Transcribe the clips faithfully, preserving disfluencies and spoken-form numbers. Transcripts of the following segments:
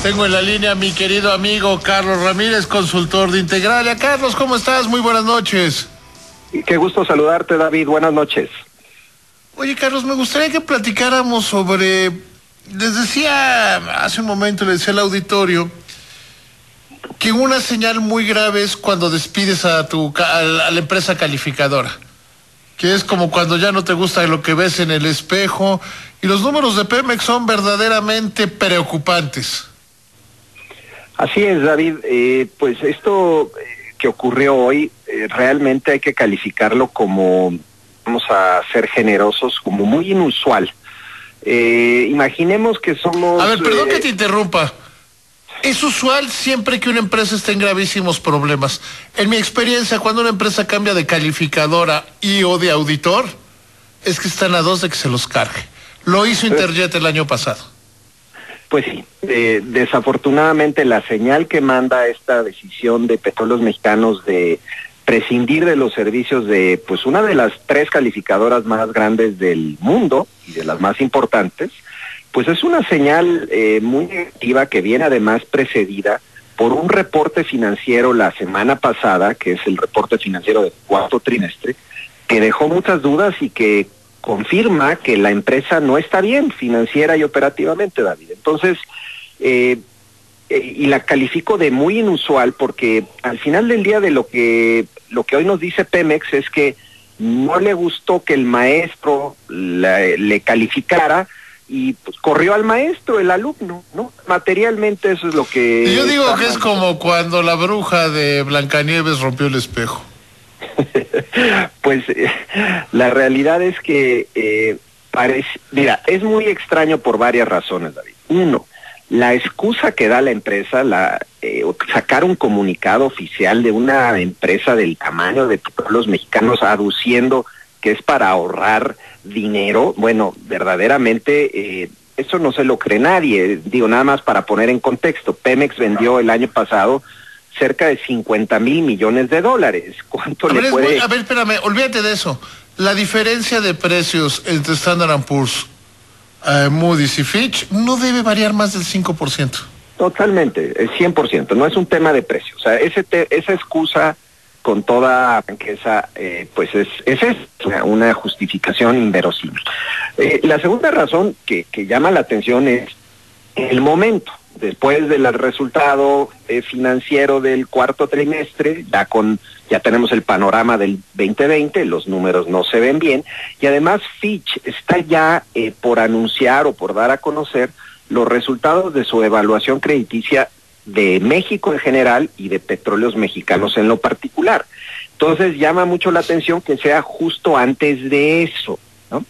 Tengo en la línea a mi querido amigo Carlos Ramírez, consultor de Integralia. Carlos, ¿cómo estás? Muy buenas noches. Qué gusto saludarte, David. Buenas noches. Oye, Carlos, me gustaría que platicáramos sobre... Les decía hace un momento, le decía al auditorio, que una señal muy grave es cuando despides a tu a la, a la empresa calificadora, que es como cuando ya no te gusta lo que ves en el espejo, y los números de Pemex son verdaderamente preocupantes. Así es, David. Eh, pues esto eh, que ocurrió hoy, eh, realmente hay que calificarlo como, vamos a ser generosos, como muy inusual. Eh, imaginemos que somos... A ver, perdón eh, que te interrumpa. Es usual siempre que una empresa esté en gravísimos problemas. En mi experiencia, cuando una empresa cambia de calificadora y o de auditor, es que están a dos de que se los cargue. Lo hizo Interjet el año pasado. Pues sí, eh, desafortunadamente la señal que manda esta decisión de Petróleos Mexicanos de prescindir de los servicios de pues una de las tres calificadoras más grandes del mundo y de las más importantes, pues es una señal eh, muy negativa que viene además precedida por un reporte financiero la semana pasada, que es el reporte financiero del cuarto trimestre, que dejó muchas dudas y que confirma que la empresa no está bien financiera y operativamente, David. Entonces, eh, eh, y la califico de muy inusual porque al final del día de lo que lo que hoy nos dice Pemex es que no le gustó que el maestro la, le calificara y pues, corrió al maestro, el alumno, ¿no? Materialmente eso es lo que... Yo digo que es como cuando la bruja de Blancanieves rompió el espejo. Pues eh, la realidad es que eh, parece, mira, es muy extraño por varias razones, David. Uno, la excusa que da la empresa, la eh, sacar un comunicado oficial de una empresa del tamaño de Petróleos Mexicanos aduciendo que es para ahorrar dinero, bueno, verdaderamente eh, eso no se lo cree nadie. Digo, nada más para poner en contexto, Pemex vendió el año pasado cerca de cincuenta mil millones de dólares. ¿Cuánto a le ver, puede...? Muy, a ver, espérame, olvídate de eso. La diferencia de precios entre Standard and Poor's, uh, Moody's y Fitch no debe variar más del cinco por ciento. Totalmente, el cien por ciento. No es un tema de precio. O sea, ese te, esa excusa con toda franqueza, eh, pues es, es, es una justificación inverosímil. Eh, la segunda razón que, que llama la atención es el momento. Después del resultado eh, financiero del cuarto trimestre, ya con ya tenemos el panorama del veinte veinte, los números no se ven bien, y además Fitch está ya eh, por anunciar o por dar a conocer los resultados de su evaluación crediticia de México en general y de Petróleos Mexicanos en lo particular. Entonces llama mucho la atención que sea justo antes de eso, ¿no?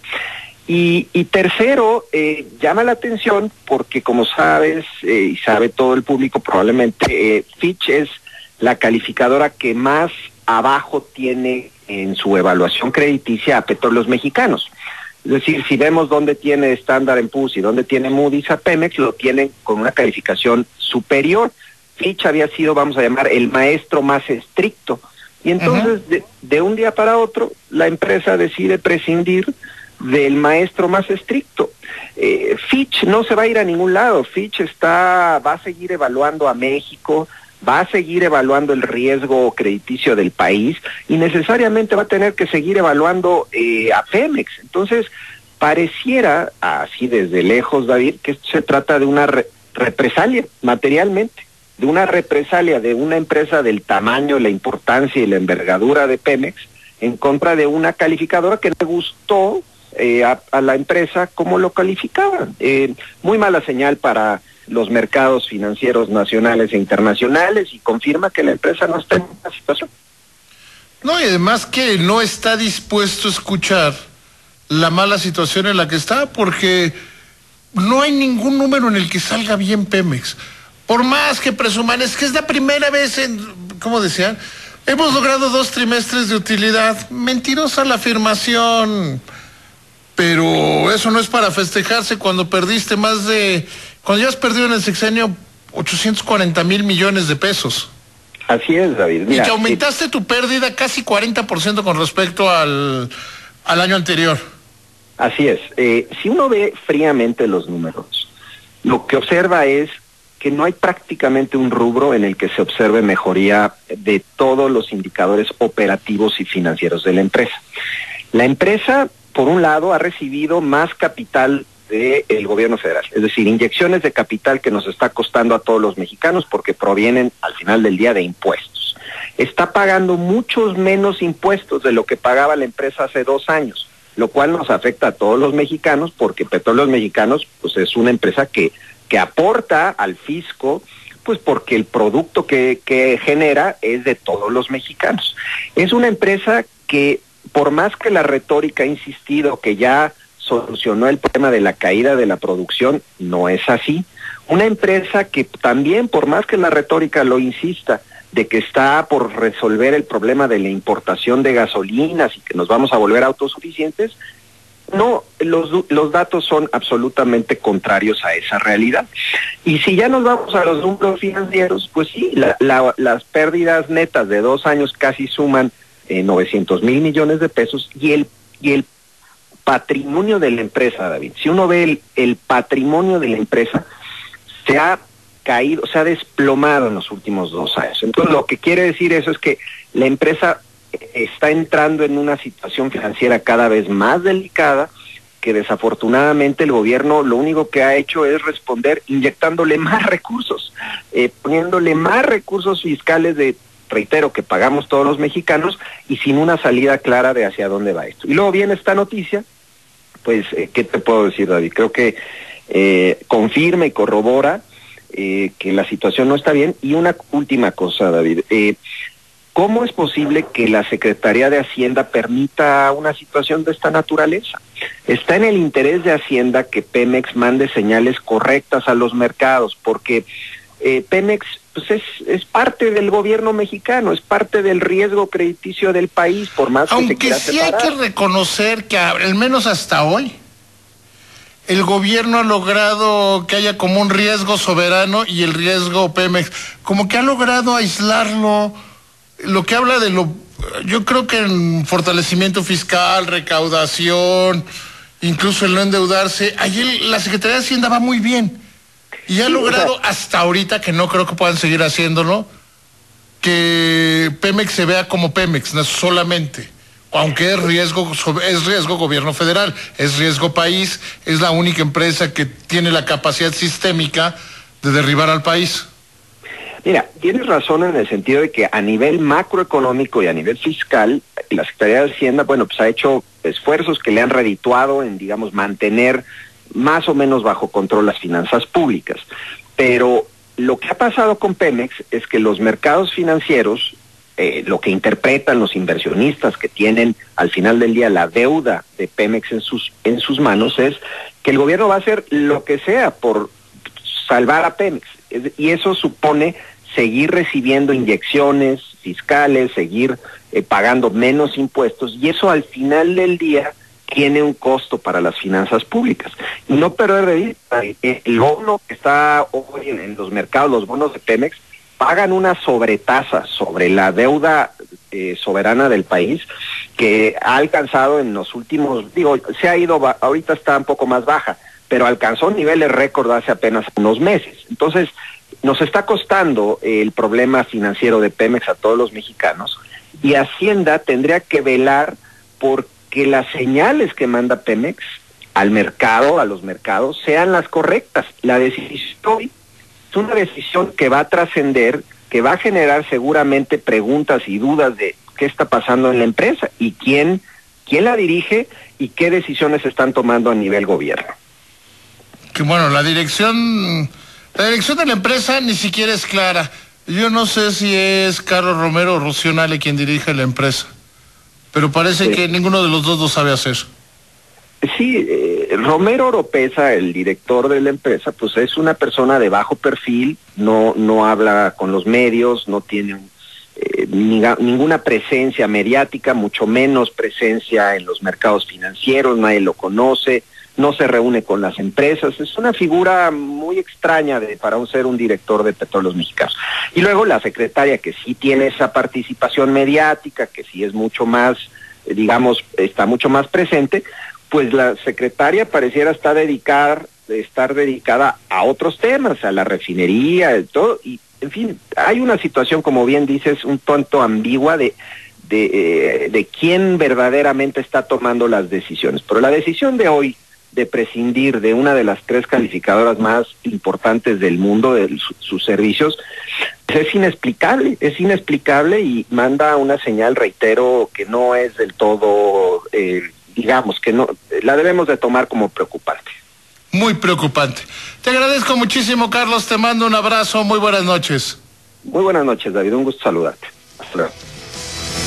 Y, y tercero, eh, llama la atención porque como sabes, eh, y sabe todo el público probablemente, eh, Fitch es la calificadora que más abajo tiene en su evaluación crediticia a Petróleos Mexicanos. Es decir, si vemos dónde tiene Standard and Poor's y dónde tiene Moody's a Pemex, lo tienen con una calificación superior. Fitch había sido, vamos a llamar, el maestro más estricto. Y entonces, de, de un día para otro, la empresa decide prescindir del maestro más estricto. Eh, Fitch no se va a ir a ningún lado. Fitch está, va a seguir evaluando a México, va a seguir evaluando el riesgo crediticio del país y necesariamente va a tener que seguir evaluando eh, a Pemex. Entonces, pareciera, así desde lejos, David, que esto se trata de una re represalia materialmente, de una represalia de una empresa del tamaño, la importancia y la envergadura de Pemex en contra de una calificadora que le gustó Eh, a, a la empresa como lo calificaban. Eh, muy mala señal para los mercados financieros nacionales e internacionales y confirma que la empresa no está en una situación. No, y además que no está dispuesto a escuchar la mala situación en la que está, porque no hay ningún número en el que salga bien Pemex. Por más que presuman, es que es la primera vez en, ¿cómo decían? Hemos logrado dos trimestres de utilidad. Mentirosa la afirmación. Pero eso no es para festejarse cuando perdiste más de... Cuando ya has perdido en el sexenio ochocientos cuarenta mil millones de pesos. Así es, David. Mira, y que aumentaste eh, tu pérdida casi cuarenta por ciento con respecto al, al año anterior. Así es. Eh, si uno ve fríamente los números, lo que observa es que no hay prácticamente un rubro en el que se observe mejoría de todos los indicadores operativos y financieros de la empresa. La empresa, por un lado, ha recibido más capital del gobierno federal, es decir, inyecciones de capital que nos está costando a todos los mexicanos porque provienen al final del día de impuestos. Está pagando muchos menos impuestos de lo que pagaba la empresa hace dos años, lo cual nos afecta a todos los mexicanos porque Petróleos Mexicanos pues es una empresa que, que aporta al fisco, pues porque el producto que, que genera es de todos los mexicanos. Es una empresa que, por más que la retórica ha insistido que ya solucionó el problema de la caída de la producción, no es así. Una empresa que también, por más que la retórica lo insista, de que está por resolver el problema de la importación de gasolinas y que nos vamos a volver autosuficientes, no, los, los datos son absolutamente contrarios a esa realidad. Y si ya nos vamos a los números financieros, pues sí, la, la, las pérdidas netas de dos años casi suman eh, novecientos mil millones de pesos y el, y el patrimonio de la empresa, David, si uno ve el, el patrimonio de la empresa, se ha caído, se ha desplomado en los últimos dos años. Entonces, lo que quiere decir eso es que la empresa está entrando en una situación financiera cada vez más delicada, que desafortunadamente el gobierno lo único que ha hecho es responder inyectándole más recursos, eh, poniéndole más recursos fiscales de, reitero, que pagamos todos los mexicanos y sin una salida clara de hacia dónde va esto. Y luego viene esta noticia, pues, eh, ¿qué te puedo decir, David? Creo que eh, confirma y corrobora eh, que la situación no está bien. Y una última cosa, David, eh, ¿cómo es posible que la Secretaría de Hacienda permita una situación de esta naturaleza? Está en el interés de Hacienda que Pemex mande señales correctas a los mercados, porque eh, Pemex pues es, es parte del gobierno mexicano, es parte del riesgo crediticio del país, por más que Aunque se quiera sí separar. hay que reconocer que al menos hasta hoy el gobierno ha logrado que haya como un riesgo soberano y el riesgo Pemex, como que ha logrado aislarlo, lo que habla de lo, yo creo que en fortalecimiento fiscal, recaudación, incluso el no endeudarse, allí la Secretaría de Hacienda va muy bien. Y ha logrado hasta ahorita, que no creo que puedan seguir haciéndolo, que Pemex se vea como Pemex, no solamente, aunque es riesgo, es riesgo gobierno federal, es riesgo país, es la única empresa que tiene la capacidad sistémica de derribar al país. Mira, tienes razón en el sentido de que a nivel macroeconómico y a nivel fiscal, la Secretaría de Hacienda, bueno, pues ha hecho esfuerzos que le han redituado en, digamos, mantener más o menos bajo control las finanzas públicas. Pero lo que ha pasado con Pemex es que los mercados financieros, eh, lo que interpretan los inversionistas que tienen al final del día la deuda de Pemex en sus, en sus manos, es que el gobierno va a hacer lo que sea por salvar a Pemex. Y eso supone seguir recibiendo inyecciones fiscales, seguir eh, pagando menos impuestos, y eso al final del día tiene un costo para las finanzas públicas. Y no perder de vista, el bono que está hoy en, en los mercados, los bonos de Pemex, pagan una sobretasa sobre la deuda eh, soberana del país, que ha alcanzado en los últimos, digo, se ha ido, ahorita está un poco más baja, pero alcanzó niveles récord hace apenas unos meses. Entonces, nos está costando el problema financiero de Pemex a todos los mexicanos, y Hacienda tendría que velar por que las señales que manda Pemex al mercado, a los mercados, sean las correctas. La decisión es una decisión que va a trascender, que va a generar seguramente preguntas y dudas de qué está pasando en la empresa y quién, quién la dirige y qué decisiones están tomando a nivel gobierno. Que bueno, la dirección, la dirección de la empresa ni siquiera es clara. Yo no sé si es Carlos Romero o Rocío Nale quien dirige la empresa, pero parece sí. que ninguno de los dos lo sabe hacer. Sí, eh, Romero Oropesa, el director de la empresa, pues es una persona de bajo perfil, no, no habla con los medios, no tiene eh, ni, ninguna presencia mediática, mucho menos presencia en los mercados financieros, nadie lo conoce, no se reúne con las empresas, es una figura muy extraña de, para un ser un director de Petróleos Mexicanos. Y luego la secretaria, que sí tiene esa participación mediática, que sí es mucho más, eh, digamos, está mucho más presente, pues la secretaria pareciera estar dedicar, estar dedicada a otros temas, a la refinería, todo, y en fin, hay una situación, como bien dices, un tanto ambigua de, de, eh, de quién verdaderamente está tomando las decisiones. Pero la decisión de hoy de prescindir de una de las tres calificadoras más importantes del mundo, de su, sus servicios, pues es inexplicable, es inexplicable y manda una señal, reitero, que no es del todo, eh, digamos, que no, la debemos de tomar como preocupante. Muy preocupante. Te agradezco muchísimo, Carlos, te mando un abrazo, muy buenas noches. Muy buenas noches, David, un gusto saludarte. Hasta luego.